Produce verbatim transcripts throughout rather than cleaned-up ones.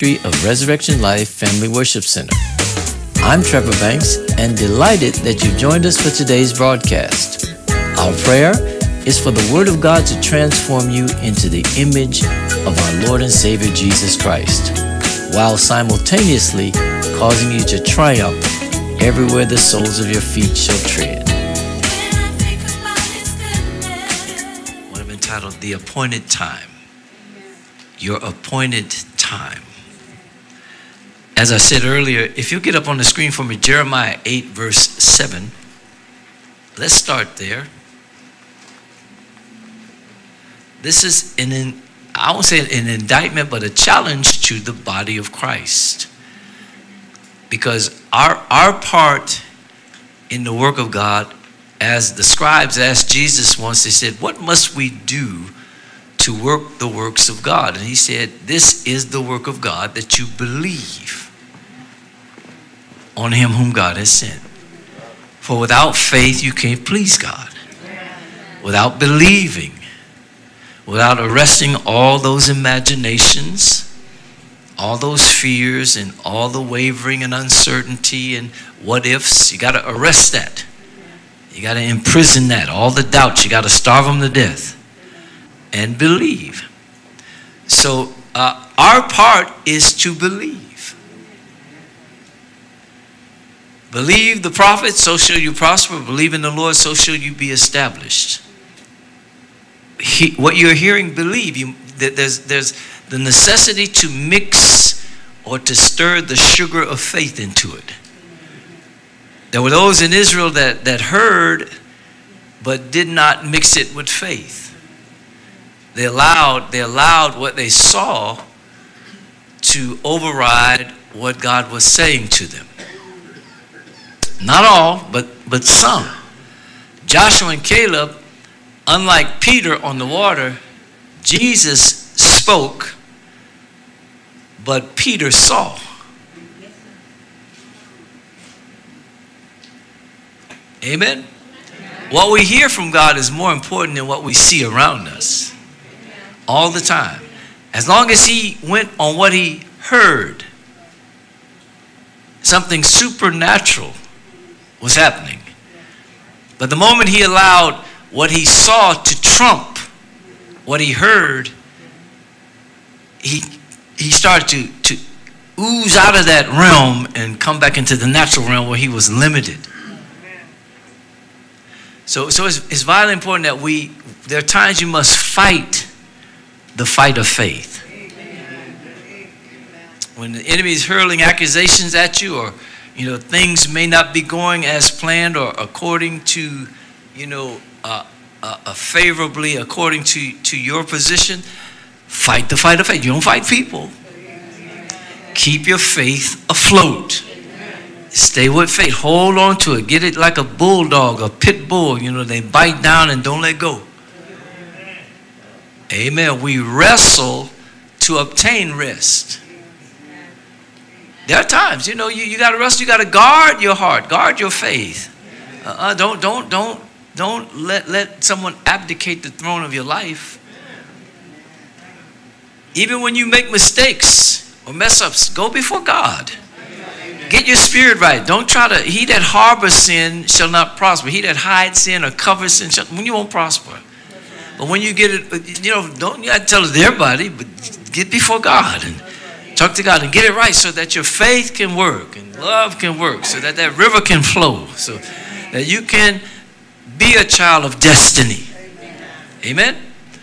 Of Resurrection Life Family Worship Center. I'm Trevor Banks and delighted that you joined us for today's broadcast. Our prayer is for the Word of God to transform you into the image of our Lord and Savior Jesus Christ, while simultaneously causing you to triumph everywhere the soles of your feet shall tread. What I've entitled The Appointed Time. Your appointed time. As I said earlier, if you get up on the screen for me, Jeremiah eight, verse seven. Let's start there. This is an, I won't say an indictment, but a challenge to the body of Christ. Because our, our part in the work of God, as the scribes asked Jesus once, they said, what must we do to work the works of God? And he said, this is the work of God, that you believe on him whom God has sent. For without faith, you can't please God. Without believing, without arresting all those imaginations, all those fears, and all the wavering and uncertainty and what ifs, you got to arrest that. You got to imprison that. All the doubts, you got to starve them to death. And believe. So uh, our part is to believe. Believe the prophet, so shall you prosper. Believe in the Lord, so shall you be established. He, what you're hearing, believe. You, there's, there's the necessity to mix or to stir the sugar of faith into it. There were those in Israel that, that heard but did not mix it with faith. They allowed, they allowed what they saw to override what God was saying to them. Not all, but, but some. Joshua and Caleb, unlike Peter on the water, Jesus spoke, but Peter saw. Amen? What we hear from God is more important than what we see around us. All the time. As long as he went on what he heard, something supernatural was happening. But the moment he allowed what he saw to trump what he heard, he he started to, to ooze out of that realm and come back into the natural realm where he was limited. So, so it's, it's vitally important that we, there are times you must fight the fight of faith. When the enemy is hurling accusations at you, or you know things may not be going as planned or according to you know uh, uh, uh, favorably according to to your position, fight the fight of faith. You don't fight people. Keep your faith afloat. Stay with faith. Hold on to it. Get it like a bulldog, a pit bull. You know they bite down and don't let go. Amen. We wrestle to obtain rest. There are times, you know, you, you got to wrestle. You got to guard your heart, guard your faith. Uh, don't, don't, don't, don't let let someone abdicate the throne of your life. Even when you make mistakes or mess ups, go before God. Get your spirit right. Don't try to. He that harbors sin shall not prosper. He that hides sin or covers sin shall. When you won't prosper. But when you get it, you know, don't you got to tell it to everybody, but get before God and talk to God and get it right so that your faith can work and love can work, so that that river can flow, so that you can be a child of destiny. Amen?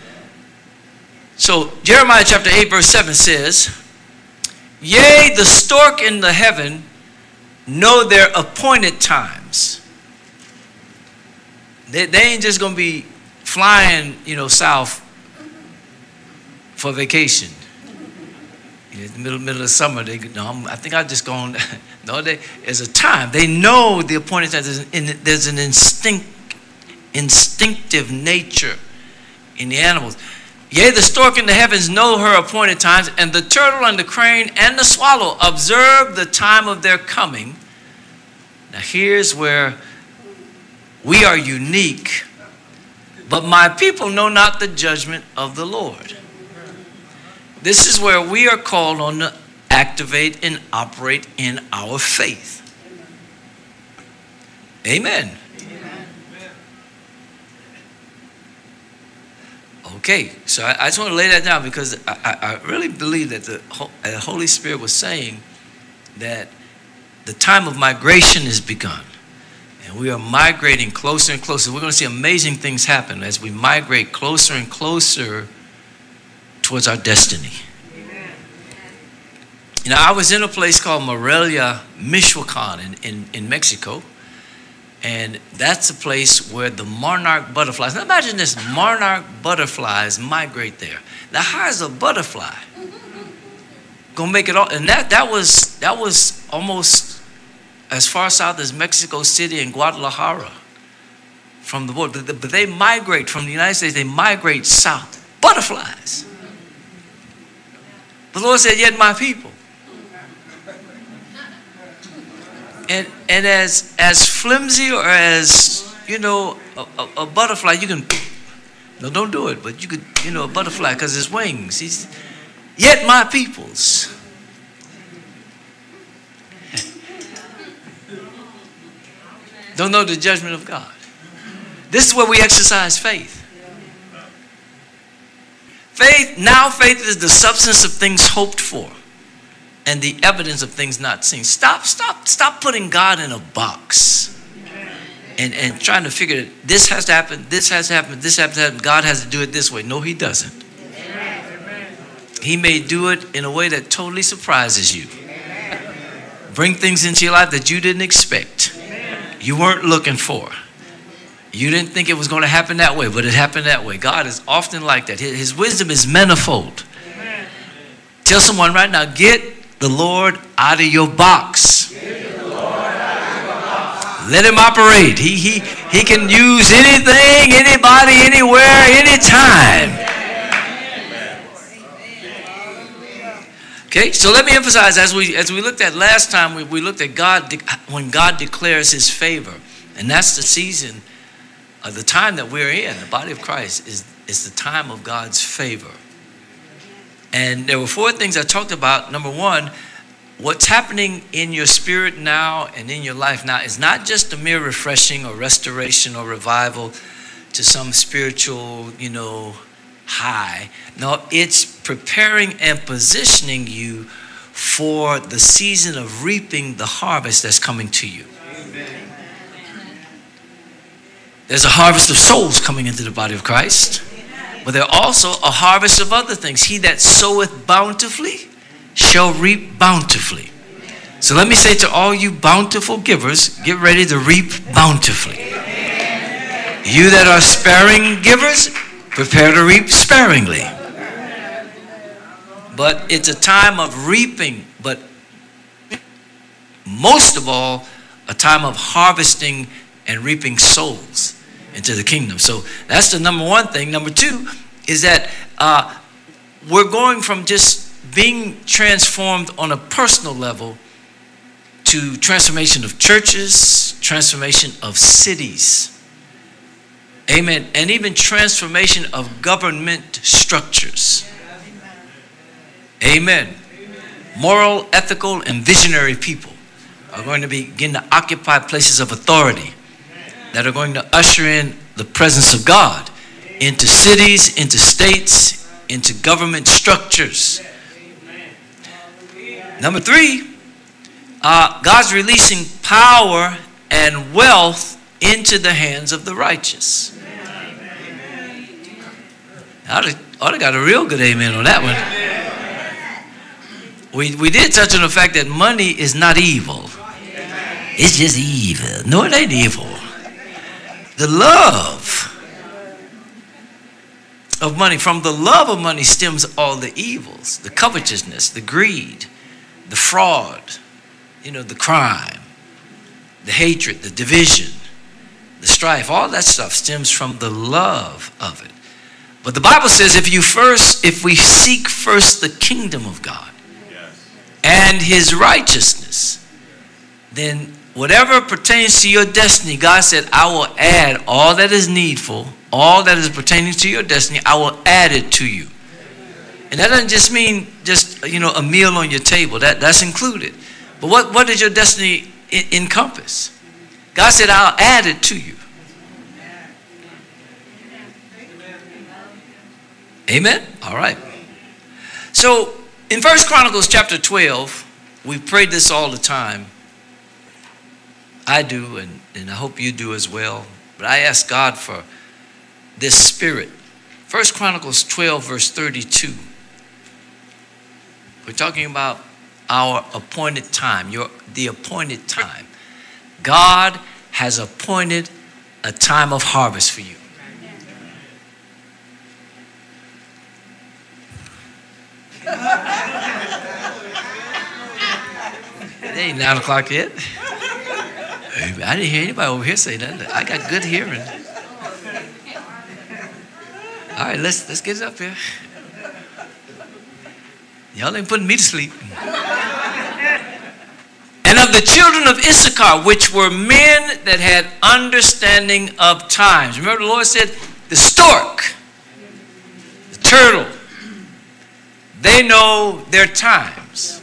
So Jeremiah chapter eight verse seven says, yea, the stork in the heaven know their appointed times. They, they ain't just going to be flying, you know, south for vacation. In the middle, middle of summer, they no, I'm, I think I've just gone. No, they, there's a time. They know the appointed time. There's an, there's an instinct, instinctive nature in the animals. Yea, the stork in the heavens know her appointed times, and the turtle and the crane and the swallow observe the time of their coming. Now here's where we are unique. But my people know not the judgment of the Lord. This is where we are called on to activate and operate in our faith. Amen. Okay, so I, I just want to lay that down because I, I, I really believe that the, the Holy Spirit was saying that the time of migration has begun. And we are migrating closer and closer. We're going to see amazing things happen as we migrate closer and closer towards our destiny. Amen. You know, I was in a place called Morelia, Michoacan in, in, in Mexico. And that's a place where the monarch butterflies. Now imagine this, monarch butterflies migrate there. Now how is a butterfly gonna make it all? And that that was that was almost as far south as Mexico City and Guadalajara from the border. But, but they migrate from the United States. They migrate south. Butterflies. The Lord said, "Yet my people." And and as as flimsy or as, you know, a, a, a butterfly, you can, no, don't do it, but you could, you know, a butterfly because it's wings. He's, yet my peoples. Don't know the judgment of God. This is where we exercise faith. Faith, now faith is the substance of things hoped for and the evidence of things not seen. Stop, stop, stop putting God in a box and, and trying to figure it. This has to happen, this has to happen, this has to happen. God has to do it this way. No, he doesn't. He may do it in a way that totally surprises you. Bring things into your life that you didn't expect. You weren't looking for. You didn't think it was going to happen that way, but it happened that way. God is often like that. His wisdom is manifold. Tell someone right now, get the Lord out of your box. Let him operate. He, he, he can use anything, anybody, anywhere, anytime. Okay, so let me emphasize, as we as we looked at last time, we, we looked at God, when God declares his favor. And that's the season, of the time that we're in, the body of Christ, is, is the time of God's favor. And there were four things I talked about. Number one, what's happening in your spirit now and in your life now is not just a mere refreshing or restoration or revival to some spiritual, you know, high. No, it's preparing and positioning you for the season of reaping the harvest that's coming to you. Amen. There's a harvest of souls coming into the body of Christ. But there are also a harvest of other things. He that soweth bountifully shall reap bountifully. So let me say to all you bountiful givers, get ready to reap bountifully. You that are sparing givers, prepare to reap sparingly. But it's a time of reaping, but most of all, a time of harvesting and reaping souls into the kingdom. So that's the number one thing. Number two is that uh, we're going from just being transformed on a personal level to transformation of churches, transformation of cities. Amen. And even transformation of government structures. Amen. Moral, ethical, and visionary people are going to begin to occupy places of authority that are going to usher in the presence of God into cities, into states, into government structures. Number three, uh, God's releasing power and wealth into the hands of the righteous. I ought to got a real good amen on that one. We, we did touch on the fact that money is not evil. It's just evil. No, it ain't evil. The love of money, from the love of money stems all the evils, the covetousness, the greed, the fraud, you know, the crime, the hatred, the division, the strife. All that stuff stems from the love of it. But the Bible says if you first, if we seek first the kingdom of God and his righteousness, then whatever pertains to your destiny, God said, I will add all that is needful, all that is pertaining to your destiny, I will add it to you. And that doesn't just mean just, you know, a meal on your table. That, that's included. But what, what does your destiny en- encompass? God said, I'll add it to you. Amen? All right. So in First Chronicles chapter twelve, we prayed this all the time. I do, and, and I hope you do as well. But I ask God for this spirit. First Chronicles twelve, verse thirty-two. We're talking about our appointed time, your the appointed time. God has appointed a time of harvest for you. It ain't nine o'clock yet. I didn't hear anybody over here say that. I got good hearing. All right, let's let's get it up here. Y'all ain't putting me to sleep. And of the children of Issachar, which were men that had understanding of times. Remember the Lord said, the stork, the turtle, they know their times.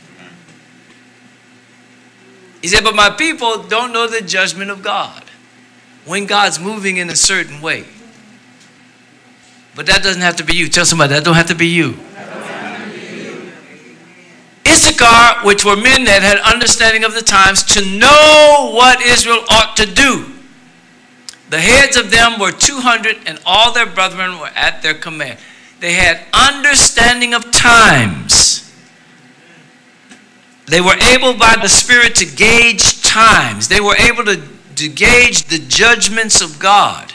He said, but my people don't know the judgment of God when God's moving in a certain way. But that doesn't have to be you. Tell somebody, that don't have to be you. Issachar, which were men that had understanding of the times, to know what Israel ought to do. The heads of them were two hundred, and all their brethren were at their command. They had understanding of times. They were able by the Spirit to gauge times. They were able to, to gauge the judgments of God.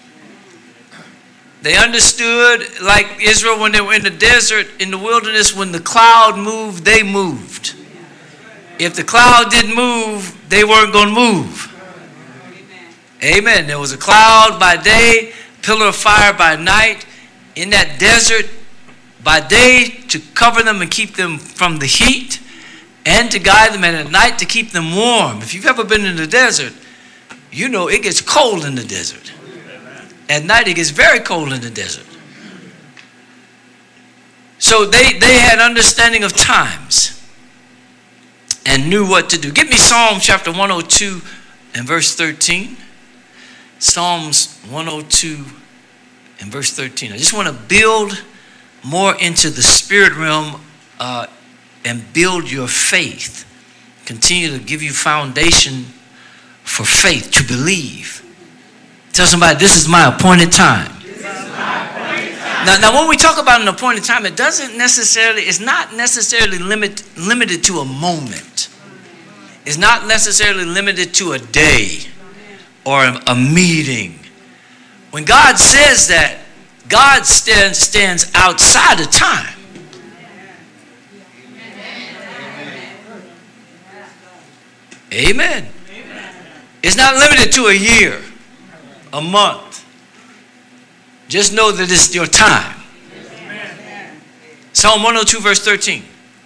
They understood, like Israel when they were in the desert, in the wilderness, when the cloud moved, they moved. If the cloud didn't move, they weren't going to move. Amen. There was a cloud by day, pillar of fire by night, in that desert by day to cover them and keep them from the heat, and to guide them, and at night to keep them warm. If you've ever been in the desert, you know it gets cold in the desert. At night it gets very cold in the desert. So they, they had understanding of times and knew what to do. Give me Psalm chapter one oh two and verse thirteen. Psalms one oh two and verse thirteen. I just want to build more into the spirit realm uh, and build your faith. Continue to give you foundation for faith, to believe. Tell somebody, this is my appointed time. This is my appointed time. Now, now, when we talk about an appointed time, it doesn't necessarily, it's not necessarily limit, limited to a moment. It's not necessarily limited to a day or a, a meeting. When God says that, God stands, stands outside of time. Amen. It's not limited to a year, a month. Just know that it's your time. Psalm one oh two verse thirteen.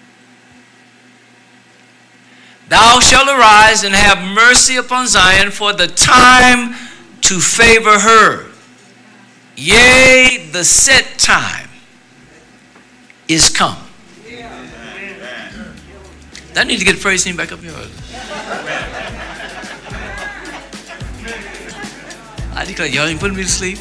Thou shalt arise and have mercy upon Zion, for the time to favor her. Yea, the set time is come. I need to get the praise team back up here. I declare, y'all ain't putting me to sleep.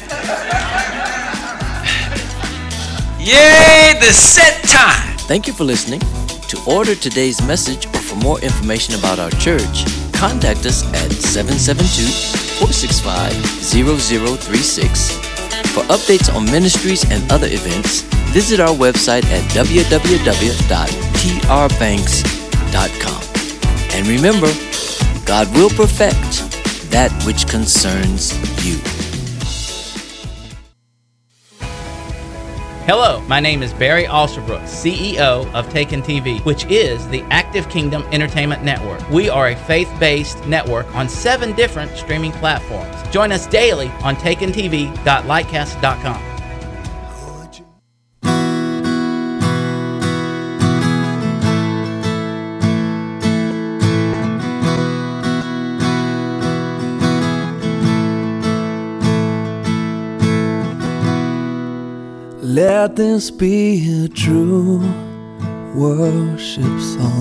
Yea, the set time. Thank you for listening. To order today's message or for more information about our church, contact us at seven seven two, four six five, zero zero three six. For updates on ministries and other events, visit our website at w w w dot t r banks dot com. And remember, God will perfect that which concerns you. Hello, my name is Barry Alsterbrook, C E O of Taken T V, which is the Active Kingdom Entertainment Network. We are a faith-based network on seven different streaming platforms. Join us daily on taken t v dot lightcast dot com. Let this be a true worship song.